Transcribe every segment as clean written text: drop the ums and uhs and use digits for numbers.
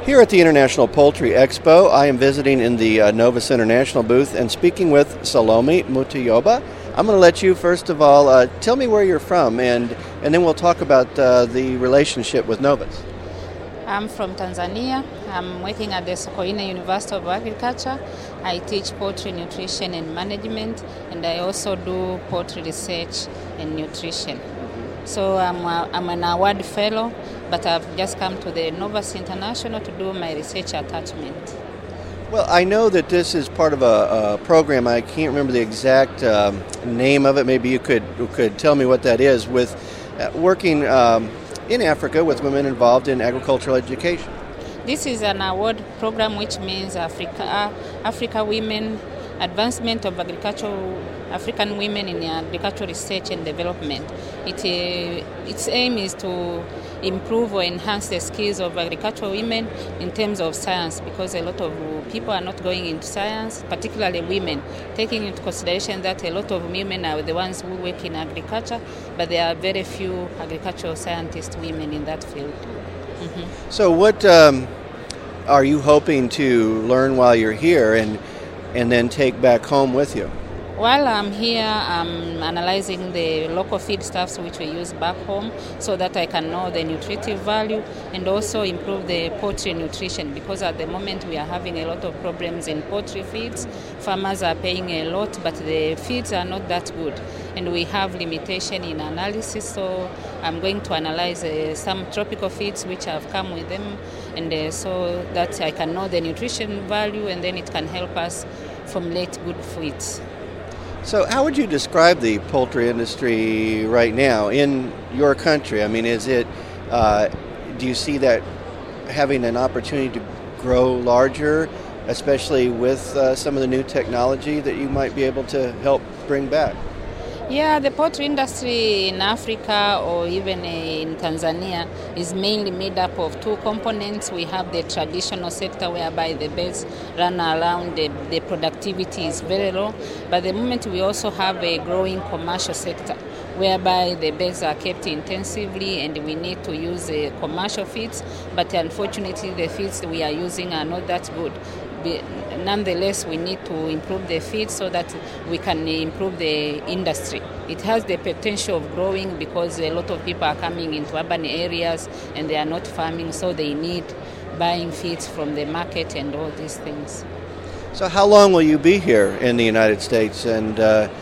Here at the International Poultry Expo, I am visiting in the Novus International booth and speaking with Salome Mutioba. I'm going to let you, first of all, tell me where you're from, and then we'll talk about the relationship with Novus. I'm from Tanzania. I'm working at the Sokoine University of Agriculture. I teach poultry nutrition and management, and I also do poultry research and nutrition. So I'm an award fellow, but I've just come to the Novus International to do my research attachment. Well, I know that this is part of a program. I can't remember the exact name of it. Maybe you could tell me what that is, with working in Africa with women involved in agricultural education. This is an award program which means Africa Women, Advancement of African Women in Agricultural Research and Development. Its aim is to improve or enhance the skills of agricultural women in terms of science, because a lot of people are not going into science, particularly women, taking into consideration that a lot of women are the ones who work in agriculture, but there are very few agricultural scientist women in that field. Mm-hmm. So what are you hoping to learn while you're here and then take back home with you? While I'm here, I'm analyzing the local feedstuffs which we use back home so that I can know the nutritive value and also improve the poultry nutrition, because at the moment we are having a lot of problems in poultry feeds. Farmers are paying a lot, but the feeds are not that good, and we have limitation in analysis. So I'm going to analyze some tropical feeds which have come with them, and so that I can know the nutrition value, and then it can help us formulate good feeds. So how would you describe the poultry industry right now in your country? I mean, is it, do you see that having an opportunity to grow larger, especially with some of the new technology that you might be able to help bring back? Yeah, the poultry industry in Africa or even in Tanzania is mainly made up of two components. We have the traditional sector whereby the birds run around, the productivity is very low. But the moment we also have a growing commercial sector whereby the birds are kept intensively and we need to use commercial feeds, but unfortunately the feeds we are using are not that good. Nonetheless, we need to improve the feed so that we can improve the industry. It has the potential of growing because a lot of people are coming into urban areas and they are not farming, so they need buying feeds from the market and all these things. So how long will you be here in the United States? And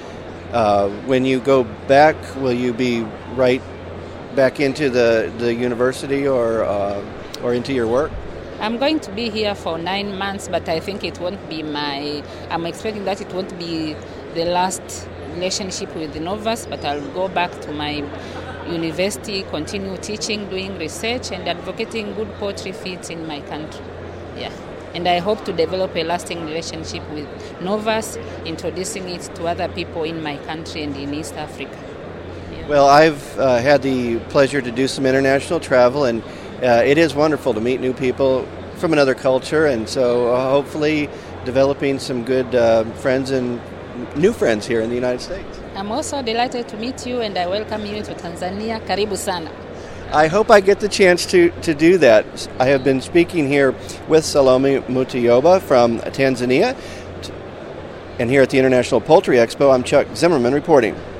when you go back, will you be right back into the university or into your work? I'm going to be here for 9 months, but I think it won't be I'm expecting that it won't be the last relationship with the Novus, but I'll go back to my university, continue teaching, doing research, and advocating good poultry feeds in my country. Yeah. And I hope to develop a lasting relationship with Novus, introducing it to other people in my country and in East Africa. Yeah. Well, I've had the pleasure to do some international travel, and it is wonderful to meet new people from another culture, and so hopefully developing some good friends and new friends here in the United States. I'm also delighted to meet you, and I welcome you to Tanzania. Karibu sana. I hope I get the chance to do that. I have been speaking here with Salome Mutioba from Tanzania, and here at the International Poultry Expo, I'm Chuck Zimmerman reporting.